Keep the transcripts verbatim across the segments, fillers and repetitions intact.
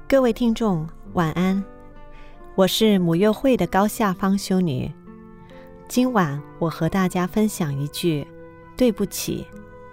各位听众晚安，我是母幼会的高下方修女。今晚我和大家分享一句对不起。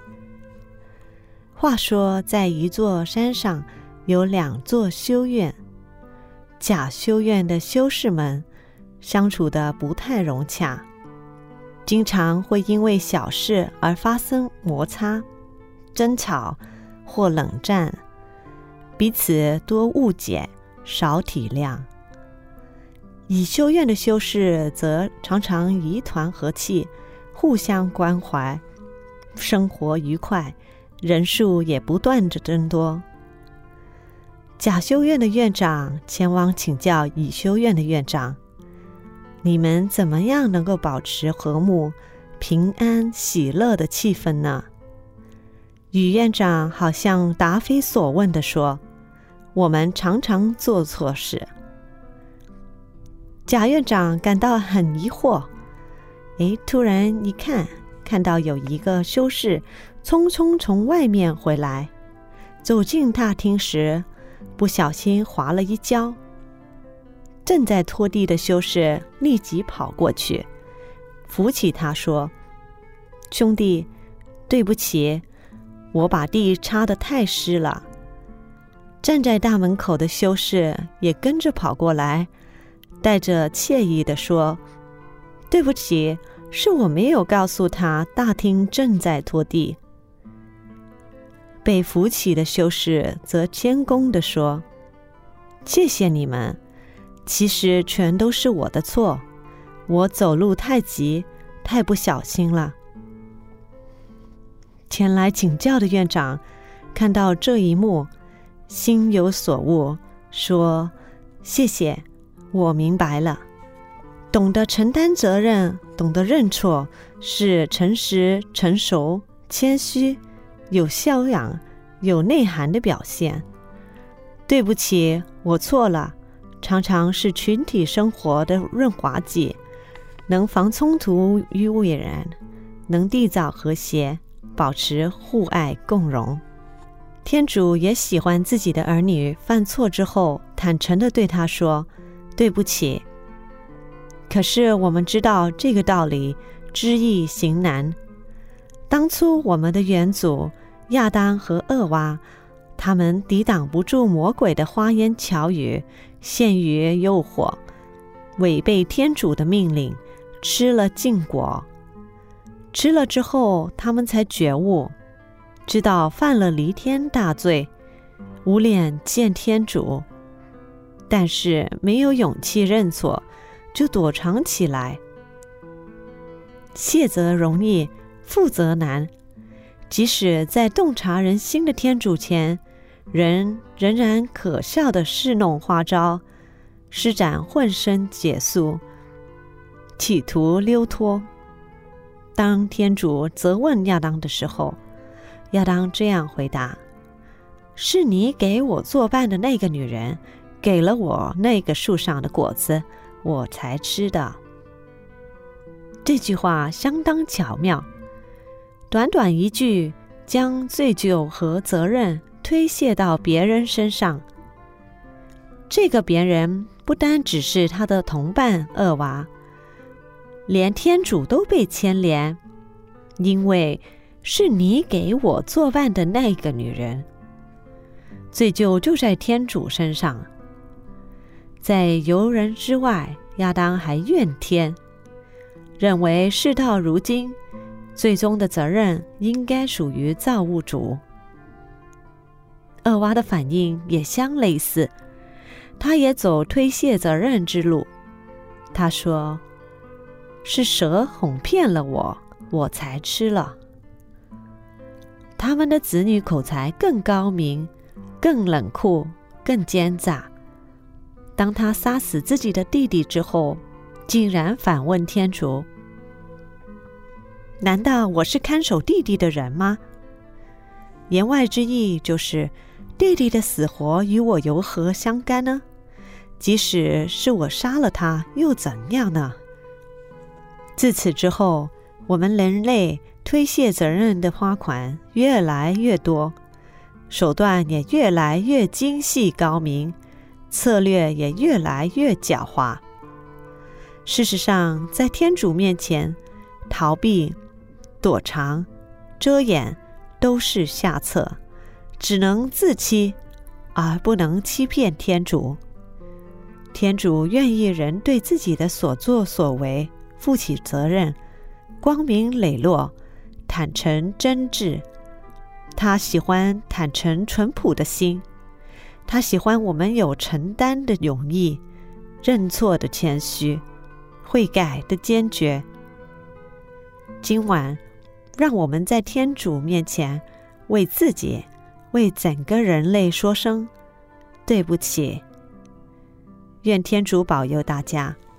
话说在一座山上有两座修院，甲修院的修士们相处得不太融洽，经常会因为小事而发生摩擦、争吵或冷战，彼此多误解，少体谅。乙修院的修士则常常一团和气，互相关怀，生活愉快，人数也不断地增多。甲修院的院长前往请教乙修院的院长，你们怎么样能够保持和睦、平安、喜乐的气氛呢？乙院长好像答非所问地说，我们常常做错事。甲院长感到很疑惑，诶，突然一看，看到有一个修士匆匆从外面回来，走进大厅时，不小心滑了一跤。正在拖地的修士立即跑过去，扶起他说，兄弟，对不起，我把地擦得太湿了。站在大门口的修士也跟着跑过来，带着歉意地说，对不起，是我没有告诉他大厅正在拖地。被扶起的修士则谦恭地说，谢谢你们，其实全都是我的错，我走路太急，太不小心了。前来请教的院长看到这一幕，心有所悟，说，谢谢，我明白了。懂得承担责任，懂得认错，是诚实、成熟、谦虚、有修养、有内涵的表现。对不起，我错了，常常是群体生活的润滑剂，能防冲突与未然，能缔造和谐，保持互爱共荣。天主也喜欢自己的儿女犯错之后坦诚地对他说，对不起。可是我们知道这个道理知易行难。当初我们的元祖亚当和厄娃，他们抵挡不住魔鬼的花言巧语，陷于诱惑，违背天主的命令，吃了禁果。吃了之后，他们才觉悟，知道犯了离天大罪，无脸见天主，但是没有勇气认错，就躲藏起来。谢则容易，负则难。即使在洞察人心的天主前，人仍然可笑地侍弄花招，施展浑身解数，企图溜脱。当天主责问亚当的时候，亚当这样回答，是你给我作伴的那个女人，给了我那个树上的果子，我才吃的。这句话相当巧妙，短短一句，将罪疚和责任推卸到别人身上。这个别人不单只是他的同伴厄娃，连天主都被牵连，因为是你给我作伴的那个女人。罪疚就在天主身上。在由人之外，亚当还怨天，认为事到如今，最终的责任应该属于造物主。厄娃的反应也相类似，他也走推卸责任之路。他说，是蛇哄骗了我，我才吃了。他们的子女口才更高明，更冷酷，更奸诈。当他杀死自己的弟弟之后，竟然反问天主，难道我是看守弟弟的人吗？言外之意就是，弟弟的死活与我有何相干呢？即使是我杀了他，又怎样呢？自此之后，我们人类推卸责任的花款越来越多，手段也越来越精细高明， 策略也越来越狡猾。事实上，在天主面前，逃避、躲藏、遮掩都是下策，只能自欺，而不能欺骗天主。天主愿意人对自己的所作所为负起责任，光明磊落，坦诚真挚。他喜欢坦诚淳朴的心，他喜欢我们有承担的勇毅，认错的谦虚，悔改的坚决。今晚，让我们在天主面前为自己，为整个人类说声对不起。愿天主保佑大家。